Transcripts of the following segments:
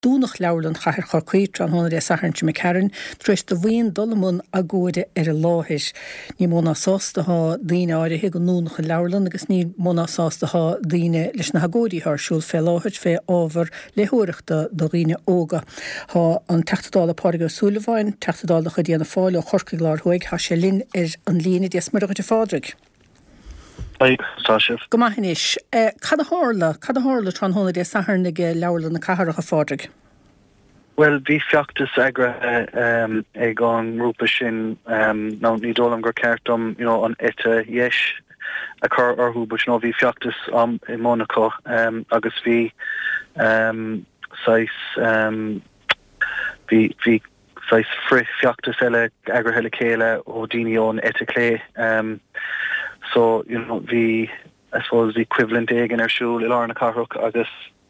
dúnach leabharlann chaithear chocaíte an tháinig é saithint me ceann, tríos do bhaon dolamún a gcuide ar a láthis. Ní móna sástatá daoine áirithe go núnach an leabharlann agus ní móna sástatá daoine leis na hagóidí thairsúil fé láthid fé ábhar léthireachta do riine óga. Tá an teachtadála Pádraig Súlaiváin, teachtadála chu déanana fáil ó Chorcaigh Thuaidh, tá sé linn ar an lína díos mar agat Pádraig. Go maithnis, cad a hála tran tháinig é saithnig leabharlann na cathaircha Pádraig? Well, bhí feachtas agrathe ag an grúpa sin ná ní dólam gur ceartm an ite dheis a chur orthú, but bhí feachtas i Monaco agus bhí sais fri feachtas eile agrathe le chéile ó daoine ón ite clé. So, the, I suppose, the equivalent egg in our shul, Ilarna Carrock, agus,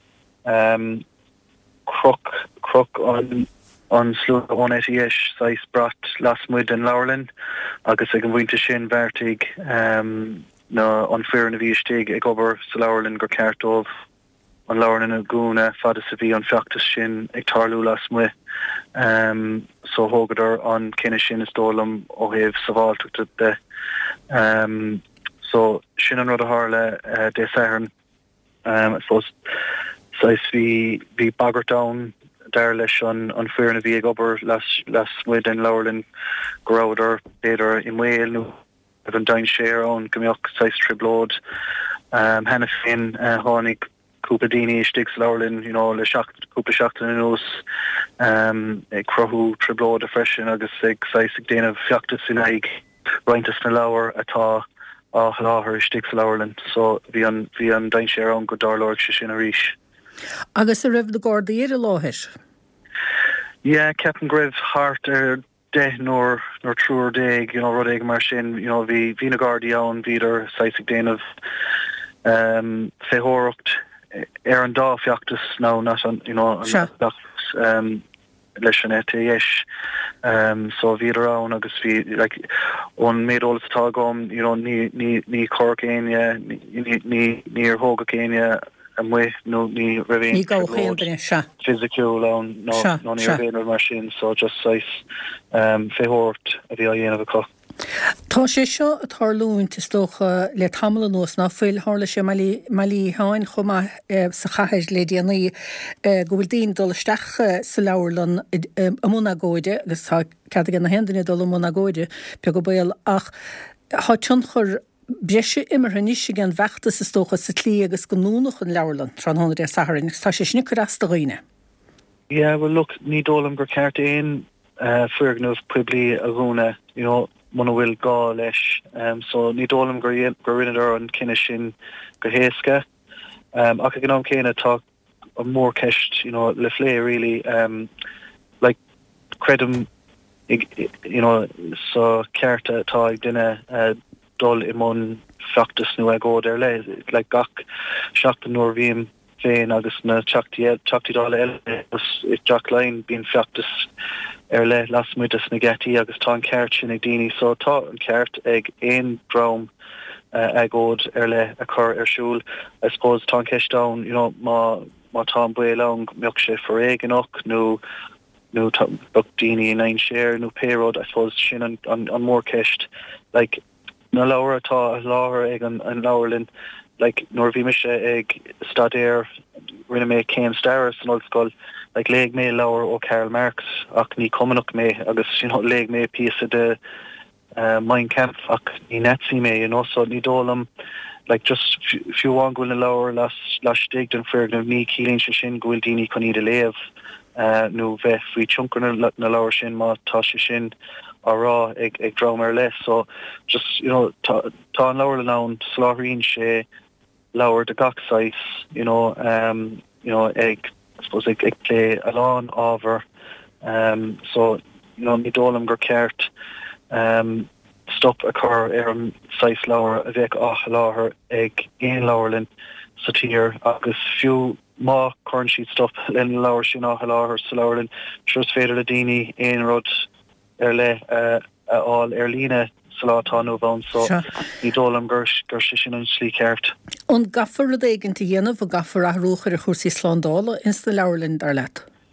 crook on Slua 180-ish, size brat last mid in Laurelin, agus ag an winter shin vertig, no, on fair in the Viestig, ag ober sa Laurelin gur cartov, on Laurelin a guna, fada sa vi on feachtas shin, ag tarlu last mid, so hogadar on kinna shin is dolum, o hev saval tuk the, so Shin rud a harle de Sahern I suppose size vi Baggertown there leis an fear na vi gober las mid in Laurelin Grouder Peter in Whale nu an dain share on gomioch size triblod Hannah Finn Honig Coupadini sticks Laurelin le couple shacht in nos crohu triblod a freshen agus size dana fiachtas in aig Reintas na Laur atá láthir sticks Laurelin, so bhí an dain sé an go darlóir se sin a ríis. Agus a raibh de Gardaí ar a láthir? Yeah, Captain Griff hart de nor trúr déag, rud éig mar sin, bhí na Gardaí ann bhíidir saisig déanamh féthóireacht ar an dá feachtas ná not an leis an ETS, so bhíidir ann agus bhí on méid ólas atá gom, ní Cork éine, ní ar Hóga éine a muith nó ní raibh ní gá chéantaine se physical ann nó ní raibh mar sin, so just sais féthóireacht a bhí a dhéanamh acu. Tá sé seo a tarlúint is tócha le tamla nós ná fuil hála sé malí háin chuma sa chathis le déanaí go bhfuil daoine dul isteach sa Laurelin a múnagóide agus tá cead gan na hendaine dul múnagóide pe go bail ach há tionchar breise immer níos gan bheachtas is tócha sa tlí agus go núnach an Laurelin tran tháinig é saithrin tá sé snicr as do roine. Yeah, well look, ní dólam gur ceart éon fuirgnúh puiblí a gúna, muna bhfuil gá leis, so ní dólam gur rinneadar an cinenne sin go héasca. Ach ag an céine tá a mór ceist, le phlé really, like credum, so cearta tá ag duine dul I mún feachtas nu ag ód ar le, like gach seachtain nuair bhíam féin agus na teachtaídála eile is Jack Line bíon feachtas ar le las muidas na Getty agus tá an ceart sin ag daoine, so tá an ceart ag éon drom ag ód ar le a chur ar siúl. I suppose tá an ceist down, má tá an buil an mioch sé for éigenach nó daoine 9 share nó payroad, I suppose sin an mór ceist, like na Laura tá láthir ag an Laurelin, like nor bhí me sé ag stadéir rinne mé céim staras an ollscoil, like léig mé Laura ó Karl Marx ach ní cumanach mé agus léig mé píasa de Mein Kampf ach ní netsi mé, so ní dólam like just fiú an gúil na Laura las stig den fergnam ní cílín se sin gúil daoine chun iad a léamh nó bheith faoi tionchar na Laura sin má tá se sin ará ag drom ar les, so just tá an Laurelin ann sláthríonn sé Laura de gachsáis, ag I suppose ag play alán ábhar, so ní dólam gur ceart stop a chur ar an 6 Laura a bheith láthair ag éon Laurelin sa tír agus fiú má chun siad stop len Laura sin láthair sa Laurelin tros féidir le daoine éon rud ar le all ar lína sa látá nó bhain, so ní dólam gur sin an slí ceart. An gafar a éigen te dhéanamh a gafar a rúchar a chósaí sláindála ins na Laurelin dar leat?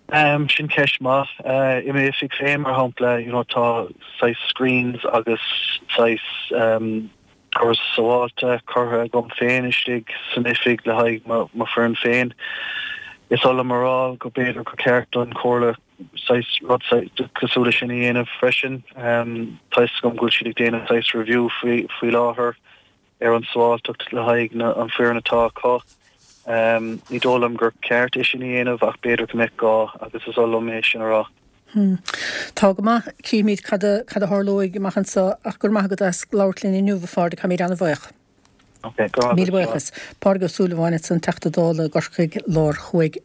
Sin ceis má I mé fi féim ar hapla tá 6 screens agus 6 chu sáilta chutha gom féin istig sanifig le haig má fearn féin. Is all marrá go beidir go ceart an chóla cosúla sin dhéanamh freisin. Tais gom gúil siad déanamh 6 review faoi láthair ar an sáilteach le haig an fearn atá cá. Ní dólam gur ceart is sin dhéanamh ach beidir go meic gá agus is all mé sin ará. Tá go maith cíimiid cad a tharlóig machchansa ach gur maithagad as láirlín inniuh fád a chaid anna bhaich. Mí buchas Pága súlaháine san teachtadála gorchaig lár chuig